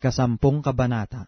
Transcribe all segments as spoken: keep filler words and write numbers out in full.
Ikasampung Kabanata.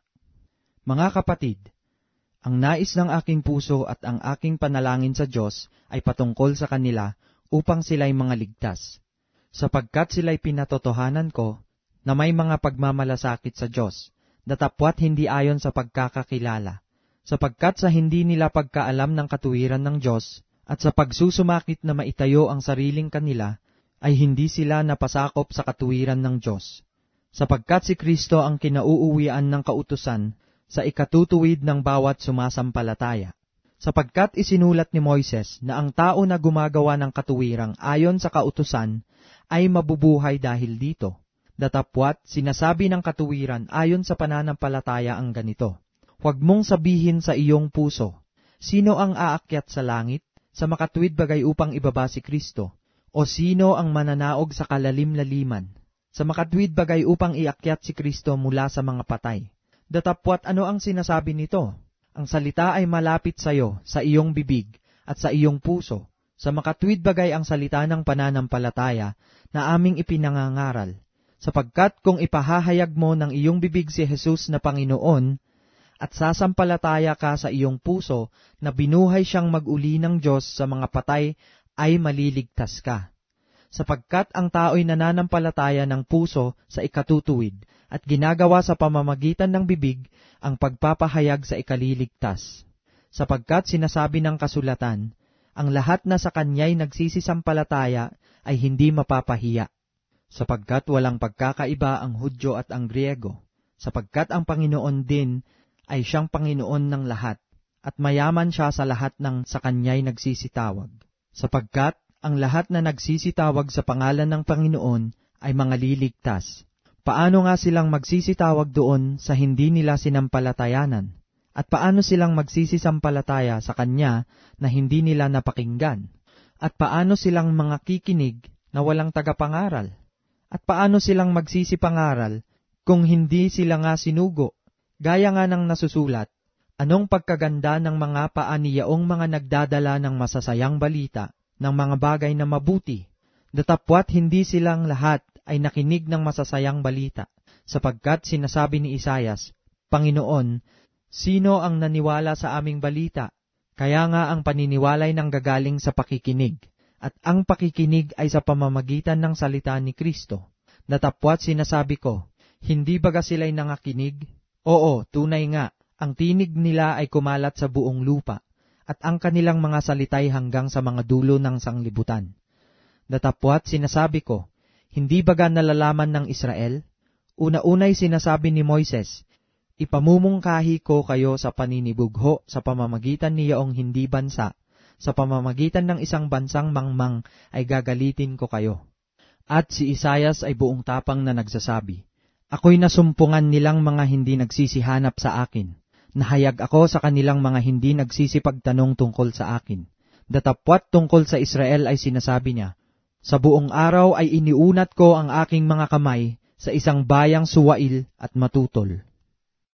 Mga kapatid, ang nais ng aking puso at ang aking panalangin sa Diyos ay patungkol sa kanila upang sila'y mga ligtas, sapagkat sila'y pinatotohanan ko na may mga pagmamalasakit sa Diyos, datapwat hindi ayon sa pagkakakilala, sapagkat sa hindi nila pagkaalam ng katuwiran ng Diyos at sa pagsusumakit na maitayo ang sariling kanila, ay hindi sila napasakop sa katuwiran ng Diyos. Sapagkat si Kristo ang kinauuwian ng kautusan sa ikatutuwid ng bawat sumasampalataya. Sapagkat isinulat ni Moises na ang tao na gumagawa ng katuwirang ayon sa kautusan ay mabubuhay dahil dito. Datapwat sinasabi ng katuwiran ayon sa pananampalataya ang ganito: huwag mong sabihin sa iyong puso, sino ang aakyat sa langit sa makatuwid bagay upang ibaba si Kristo? O sino ang mananaog sa kalalim-laliman sa makatuwid bagay upang iakyat si Kristo mula sa mga patay? Datapwat ano ang sinasabi nito? Ang salita ay malapit sa iyo, sa iyong bibig, at sa iyong puso. Sa makatuwid bagay ang salita ng pananampalataya na aming ipinangangaral. Sapagkat kung ipahahayag mo ng iyong bibig si Jesus na Panginoon, at sasampalataya ka sa iyong puso na binuhay siyang mag-uli ng Diyos sa mga patay, ay maliligtas ka. Sapagkat ang tao'y nananampalataya ng puso sa ikatutuwid, at ginagawa sa pamamagitan ng bibig ang pagpapahayag sa ikaliligtas. Sapagkat sinasabi ng kasulatan, ang lahat na sa kanya'y nagsisisampalataya ay hindi mapapahiya. Sapagkat walang pagkakaiba ang Hudyo at ang Griego, sapagkat ang Panginoon din ay siyang Panginoon ng lahat, at mayaman siya sa lahat ng sa kanya'y nagsisitawag. Sapagkat ang lahat na nagsisitawag sa pangalan ng Panginoon ay mga liligtas. Paano nga silang magsisitawag doon sa hindi nila sinampalatayanan? At paano silang magsisisampalataya sa Kanya na hindi nila napakinggan? At paano silang mga kikinig na walang tagapangaral? At paano silang magsisipangaral kung hindi sila nga sinugo? Gaya nga ng nasusulat, anong pagkaganda ng mga paaniyaong mga nagdadala ng masasayang balita, ng mga bagay na mabuti, datapwat hindi silang lahat ay nakinig ng masasayang balita, sapagkat sinasabi ni Isayas, Panginoon, sino ang naniwala sa aming balita? Kaya nga ang paniniwalay nang gagaling sa pakikinig, at ang pakikinig ay sa pamamagitan ng salita ni Kristo. Datapwat sinasabi ko, hindi baga sila'y nangakinig? Oo, tunay nga, ang tinig nila ay kumalat sa buong lupa, at ang kanilang mga salitay hanggang sa mga dulo ng sanglibutan. Datapwat sinasabi ko, hindi baga nalalaman ng Israel? Una-unay sinasabi ni Moises, ipamumungkahi ko kayo sa paninibugho sa pamamagitan niyaong hindi bansa, sa pamamagitan ng isang bansang mangmang ay gagalitin ko kayo. At si Isayas ay buong tapang na nagsasabi, ako'y nasumpungan nilang mga hindi nagsisihanap sa akin. Nahayag ako sa kanilang mga hindi nagsisipagtanong tungkol sa akin. Datapwat tungkol sa Israel ay sinasabi niya, sa buong araw ay iniunat ko ang aking mga kamay sa isang bayang suwail at matutol.